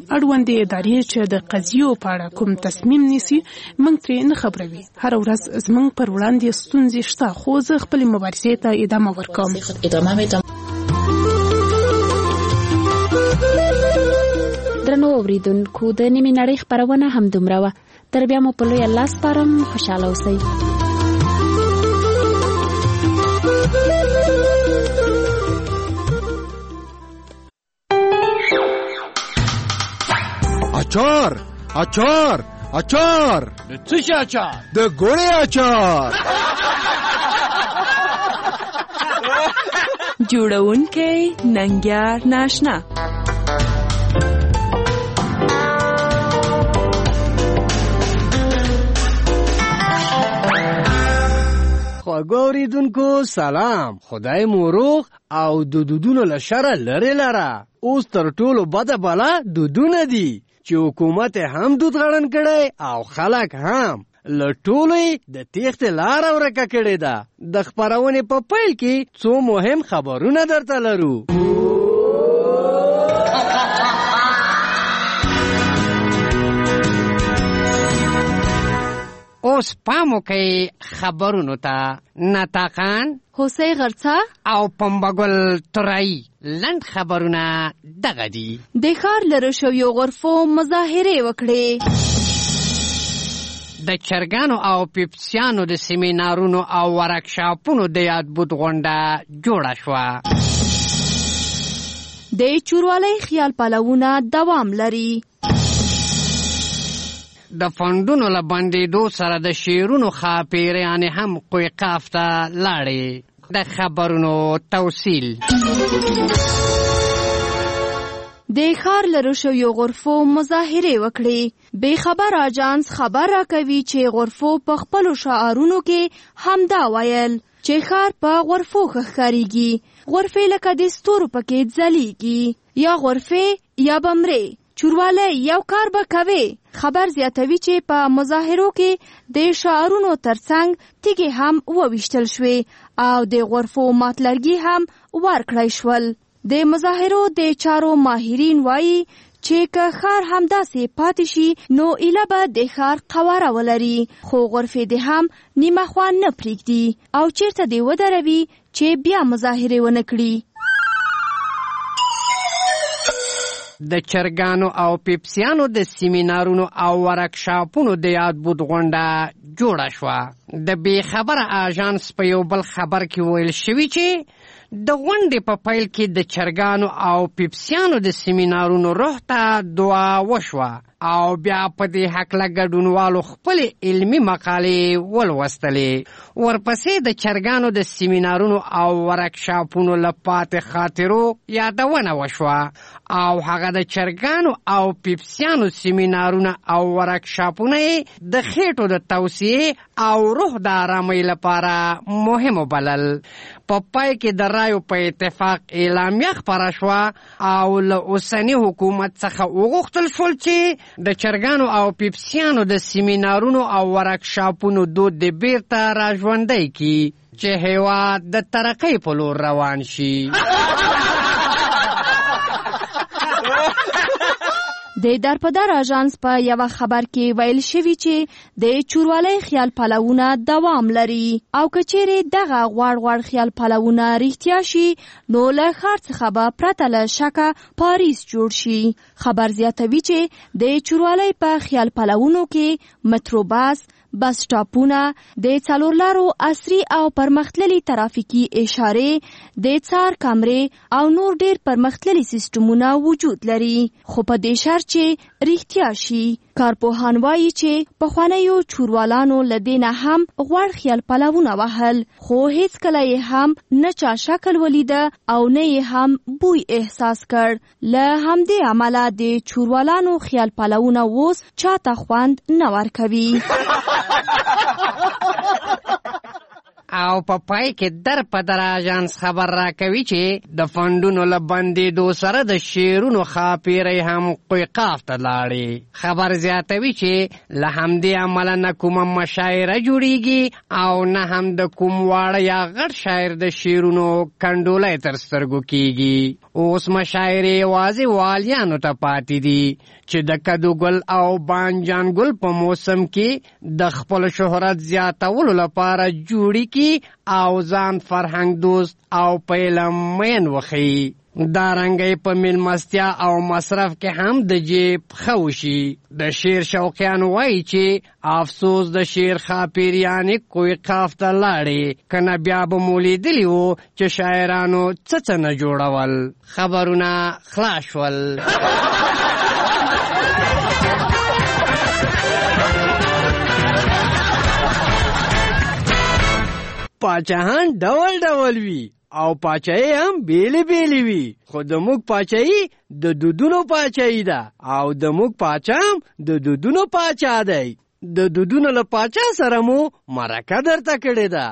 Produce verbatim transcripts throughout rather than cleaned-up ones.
اړوندې ادارې چې د قضیو په اړه کوم تصمیم نیسي موږ ترې نه خبروي. هر ورځ زموږ پر وړاندې ستونزې شته، خو زه خپلې مبارزې ته ادامه ورکوم. درنو اوریدونکو، د نیمې نړۍ خپرونه همدومره وه. تر بیا مو په لوی الله سپارم. خوشحاله اوسئ. اچار اچار اچار د څه شي اچار؟ د ګوړې اچار. جوړونکی ننګیار ناشنا. خواږه اوریدونکو سلام، خدای مو روغ او د دودونو له شره لرې لره. اوس تر ټولو بده بلا دودونه دي چې حکومت هم دود غړن کړی او خلک هم. له ټولو د تیښتې لاره ورکه کړې ده. د خپرونې په پیل کې څو مهم خبرونه درته لرو. اوس پام وکئ خبرونو ته. نطاقان هوسۍ غرڅه او پمبګل ترایی لنډ خبرونه دغه دي. د ښار لرو شویو غرفو مظاهرې وکړې. د چرګانو او پیپسیانو د سیمینارونو او ورکشاپونو د یادبود غونډه جوړه شوه. د چوروالی خیال پلوونه دوام لري. د فندونو له بندېدو سره د شیرونو خاپیریانې هم قویقاف ته لاړې. د خبرونو توصیل. د ښار لرو شویو غرفو مظاهرې وکړې. بې خبر اجانس خبر راکوي چې غرفو په خپلو شعارونو کې همدا ویل چې ښار په غرفو ښه ښکارېږي. غرفې لکه د ستورو پکې ځلیږي. یا غرفې یا بمرې، چوروالی یو کار به کوي. خبر زیاتوي چې په مظاهرو کې د شعارونو ترڅنګ تیږې هم وویشتل شوې او د غرفو ماتلرګي هم ورکړی شول. د مظاهرو د چارو ماهرین وایي چې که ښار همداسې پاتې شي نو ایله به د ښار قواره ولري، خو غرفې دې هم نیمه خوا نه پرېږدي او چیرته دې ودروي چې بیا مظاهرې ونه کړي. د چرګانو او پیپسیانو د سیمینارونو او ورکشاپونو د یادبود غونډه جوړه شوه. د بې خبره اژانس په یو بل خبر کې ویل شوي چې د غونډې په پیل کې د چرګانو او پیپسیانو د سیمینارونو روح ته دعا وشوه او بیا په دې هکله ګډونوالو خپلې علمي مقالې ولوستلې. ورپسې د چرګانو د سیمینارونو او ورکشاپونو له پاتې خاطرو یادونه وشوه او هغه د چرګانو او پیپسیانو سیمینارونه او ورکشاپونه د خېټو د توسعې او روح د آرامۍ لپاره مهم وبلل. په پای کې د رایو په اتفاق اعلامیه خپره شوه او له اوسني حکومت څخه وغوښتل شول چې د چرګانو او پیپسیانو د سیمینارونو او ورکشاپونو دود د بیرته راژوندی کړي چې هېواد د ترقۍ په لور روان شي. د درپدر اژانس په یوه خبر کې ویل شوي چې د چوروالی خیال پلوونه دوام لري او که چیرې دغه غوړ غوړ خیال پلوونه رښتیا شي نو له ښار څخه به پرته له شکه پاریس جوړ شي. خبر زیاتوي چې د چوروالی په خیال پلوونو کې متروباس، بس سټاپونه، د څلور لارو عصري او پرمختللي ترافیکي اشارې، د څار کمرې او نور ډیر پرمختللي سیستمونه وجود لري. خو په دې شرط چې رښتیا شي. کارپوهان وایي چې پخوانیو چوروالانو له دې نه هم غوړ خیال پلوونه وهل، خو هیڅکله یې هم نه چا شکل ولیده او نه یې هم بوی احساس کړ. له همدې عمله د چوروالانو خیال پلوونه اوس چاته خوند نه ورکوي. او په پای کې در په در اژانس خبر راکوي چې د فنډونو له بندېدو سره د شعرونو ښاپیرۍ هم قوقاف ته لاړې. خبر زیاتوي چې له همدې امله نه کومه مشاعره جوړیږي او نه هم د کوم واړه یا غټ شاعر د شعرونو کنډولی تر سترګو کیږي. اوس مشاعرې یوازې والیانو ته پاتې دي چې د کدوګل او بانجان ګل په موسم کې د خپل شهرت زیاتولو لپاره جوړی کی او ځان فرهنګ دوست او په علم مین وښیي. دارنګه په میلمستیا او مصرف کې هم د جیب خوشي. د شعر شوقیان وایي چې افسوس د شعر ښاپیریانې قوقاف ته لاړې، کنه بیا به مو لیدلي وو چې شاعرانو څه څه نه جوړول. خبرونه خلاص شول. پاچاهان ډول ډول وي او پاچاهي هم بیلې بیلې وي، خو د موږ پاچاهي د دودونو پاچاهي ده او د موږ پاچا هم د دودونو پاچا دی. د دودونو له پاچا سره مو مرکه درته کړې ده.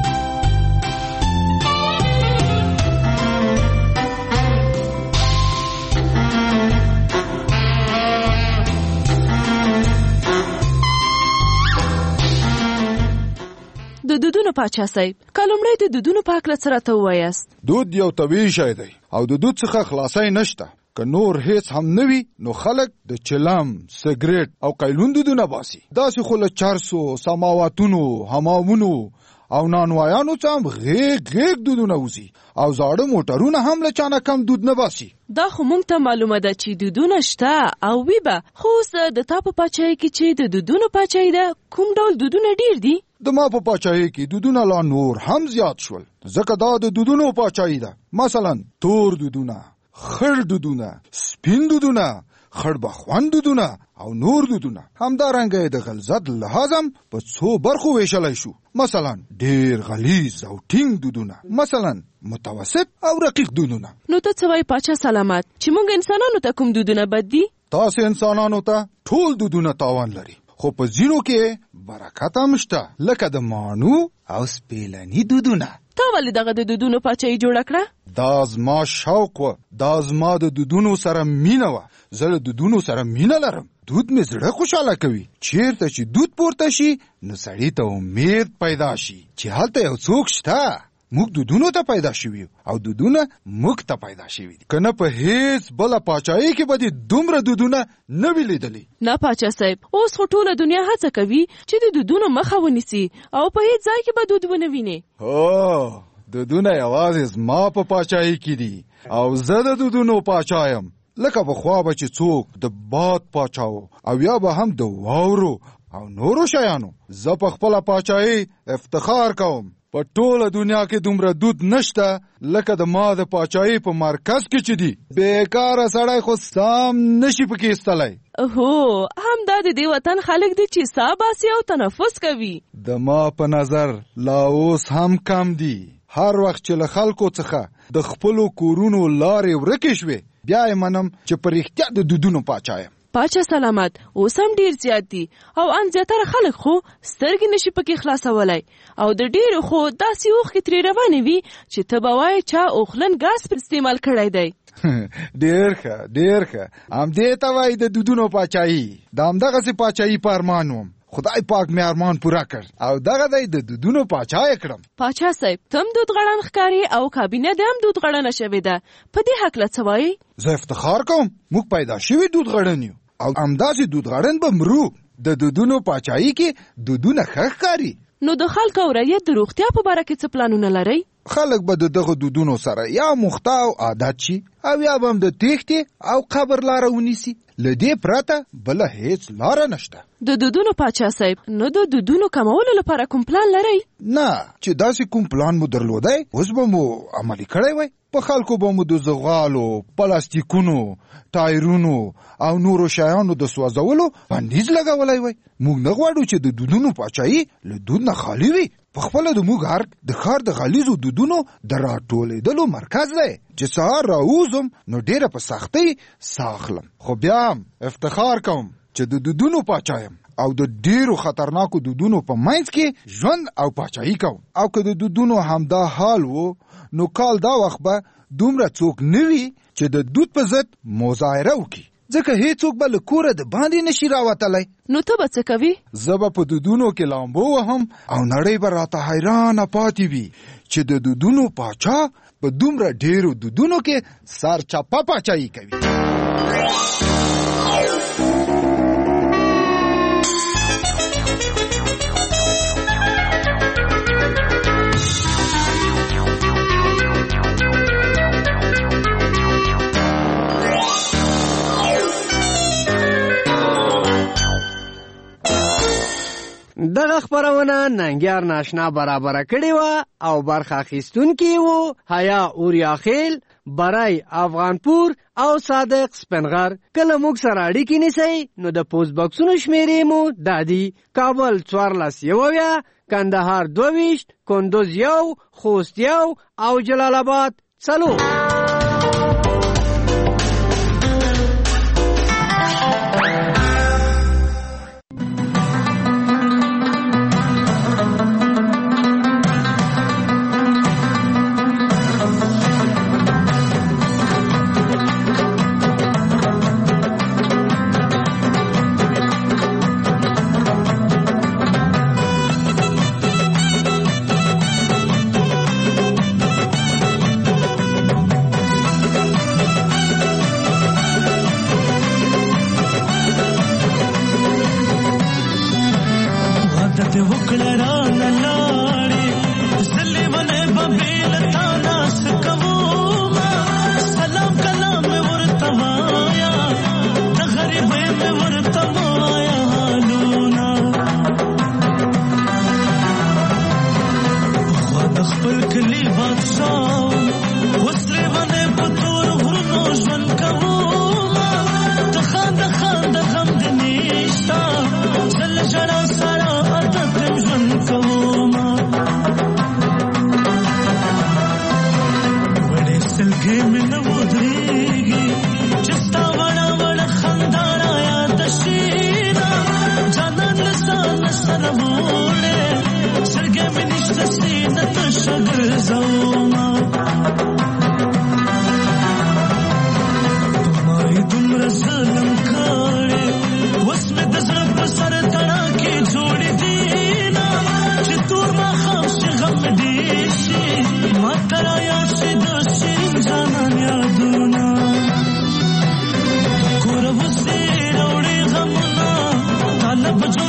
د دودونو پاچا صاحب، که لومړی د دودونو په هکله څه راته ووایاست؟ دود یو طبیعي شی دی او د دود څخه خلاصی نشته. که نور هیڅ هم نه وي نو خلک د چلم، سګریټ او قیلون دودونه باسي. داسې خو له چرسو، سماواتونو، حمامونو او نانوایانو څخه هم غیږ غیږ دودونه وځي او زاړه موټرونه هم له چانه کم دود نه باسي. دا خو مونږ ته معلومه ده چې دودونه شته او وي به، خو اوس د تا په پاچاهۍ کې چې د دودونو پاچاهۍ ده، کوم ډول دودونه ډیر دي؟ د ما په پاچاهۍ کې دودونه لا نور هم زیات شول، ځکه دا د دودونو پاچاهۍ ده. مثلا تور دودونه، خړ دودونه، سپین دودونه، خړبخوان دودونه او نور دودونه. همدارنګه د غلظت لحاظ هم په څو برخو ویشلی شو. مثلا ډیر غلیظ او ټینګ دودونه، مثلا متوسط او رقیق دودونه. نو ته څه وایې پاچا سلامت، چې موږ انسانانو ته کوم دودونه بد دي؟ تاسې انسانانو ته ټول دودونه تاوان لري، خو په ځینو کې برکت هم شته، لکه د ماڼو او سپیلني دودونه. تا ولې دغه د دودونو پاچاهي جوړه کړه؟ دا زما شوق و، دا زما د دودونو سره مینه وه. زه له دودونو سره مینه لرم. دود مې زړه خوشحاله کوي. چیرته چې دود پورته شي نو سړی ته امید پیدا شي چې هلته یو څوک شته. موږ دودونو ته پیدا شوي او دودونه موږ ته پیدا شوي دي. که نه په هیڅ بله پاچاهۍ کې به دې دومره دودونه نه وي لیدلي. نه پاچا صاحب، اوس خو ټوله دنیا هڅه کوي چې د دودونو مخه ونیسي او په هیڅ ځای کې به دود ونه ویني. هو، دودونه یوازې زما په پاچاهۍ کې دي او زه د دودونو پاچا یم. لکه پخوا به چې څوک د باد پاچا و او یا به هم د واورو او نورو شیانو. زه په خپله پاچاهۍ افتخار کوم. په ټوله دنیا کې دومره دود نشته لکه د ما د پاچاهۍ په مرکز کې چې دي. بیکاره سړی خو سام نشي پکې ایستلی. هو، همدا د دې وطن خلک دي چې ساه باسي او تنفس کوي. د ما په نظر لا اوس هم کم دي. هر وخت چې له خلکو څخه د خپلو کورونو لارې ورکې شوې، بیا یې منم چې په رښتیا د دودونو پاچا یم. پاچا سلامت، اوس هم ډیر زیات دي او ان زیاتره خلک خو سترګې نشي پکې خلاصولی او د ډیرو خو داسې اوښکې ترې روانې وي چې ته به وایې چا اوخلن ګاز پر استعمال کړی دی. ډیر ښه ډیر ښه، همدې ته وایي د دودونو پاچاهي. د همدغسې پاچاهي په ارمان وم. خدای پاک مې ارمان پوره کړ او دغه دی د دودونو پاچا یې کړم. پاچا صاحب، ته هم دود غړن ښکاري او کابینه دې هم دود غړنه شوې ده. په دې هکله څه وایې؟ زه افتخار کوم موږ پیدا شوي دود غړن یو او همداسې دود غړن به مرو. د دودونو پاچاهي کې دودونه ښه ښکاري. نو د خلکو او رعیت د روغتیا په باره کې څه پلانونه لرئ؟ خلک به د دغه دودونو سره یا مخته او عادت شي او یا به هم د تېښتې او قبر لاره ونیسي. له دې پرته بله هیڅ لاره نشته. د دودونو پاچا صاحب، نو د دودونو کمولو لپاره کوم پلان لرئ؟ نه، چې داسې کوم پلان مو درلودی اوس به مو عملي کړی وای. په خلکو به مو د زغالو، پلاستیکونو، ټایرونو او نورو شیانو د سوځولو بندیز لګولی وای. موږ نه غواړو چې د دودونو پاچاهي له دود نه خالي وي. په خپله د موږ ارګ د ښار د غلیظو دودونو د راټولېدلو مرکز دی چې سهار راووځم نو ډېره په سختۍ ساه اخلم، خو بیا هم افتخار کوم چې د دودونو پاچا یم او د ډیرو خطرناکو دودونو په منځ کې ژوند او پاچاهي کوو. او که د دودونو همدا حال وو نو کال دا وخت به دومره څوک نه وي چې د دود په ضد مظاهره وکړي، ځکه هیڅوک به له کوره د باندې نشي راوتلی. نو ته به څه کوي؟ زه به په دودونو کې لامبو وهم او نړۍ به راته حیرانه پاتې وي چې د دودونو پاچا په دومره ډیرو دودونو کې سرچپه پاچاهي کوي. دغه خبرونه ننګیار ناشنا برابره کړې وه او برخه اخیستونکي وو حیا اوریا خیل، برای افغانپور او صادق سپنغر. کله موږ سره اړیکې نیسئ نو د پوسټ باکسونو شمیرې مو دا دي: کابل څوارلس یو اویا، کندهار دوه ویشت، کندوز یو، خوست یو او جلال آباد څلور.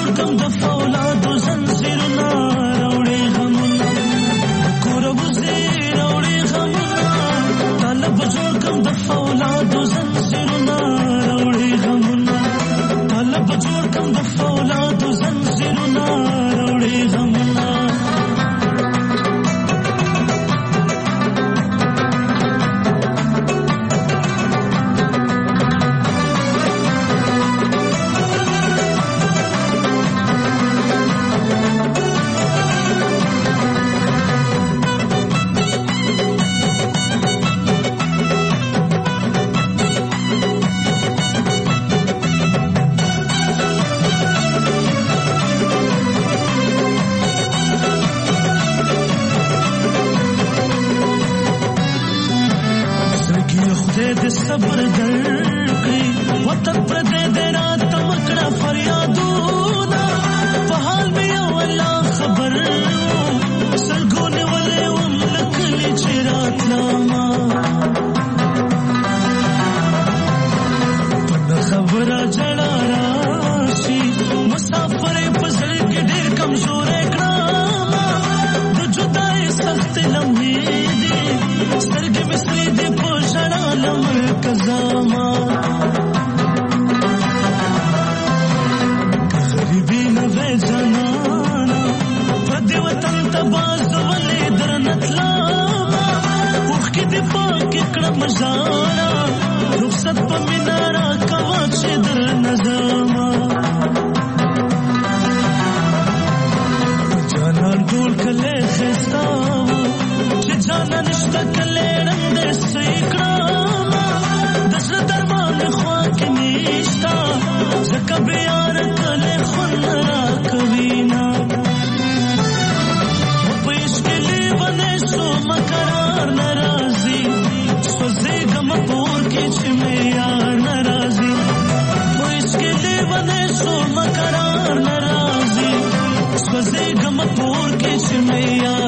Kura buze چې میا